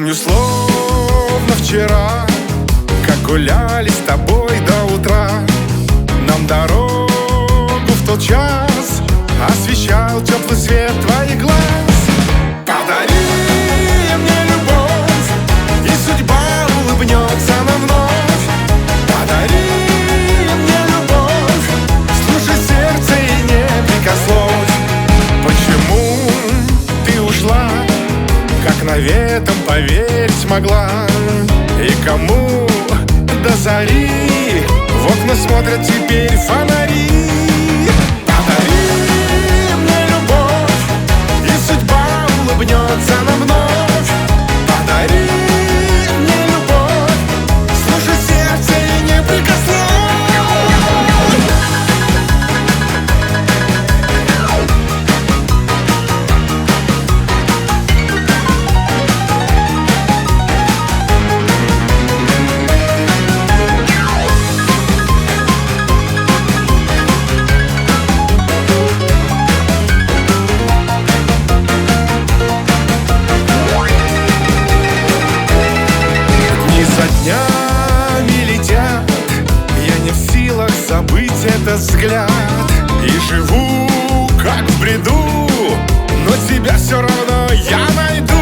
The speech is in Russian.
Помню, словно вчера, как гуляли с тобой до утра. Нам дорогу в тот час освещал теплый свет твоих глаз. Подари мне любовь, и судьба улыбнется нам вновь. Подари мне любовь, слушай сердце и не прикословь. Почему ты ушла, как наветом поверить могла? И кому до зари в окна смотрят теперь фонари? Подари мне любовь, и судьба улыбнется нам вновь. Подари мне любовь, слушай сердце и не прикословь. Днями летят, я не в силах забыть этот взгляд. И живу как в бреду, но тебя все равно я найду.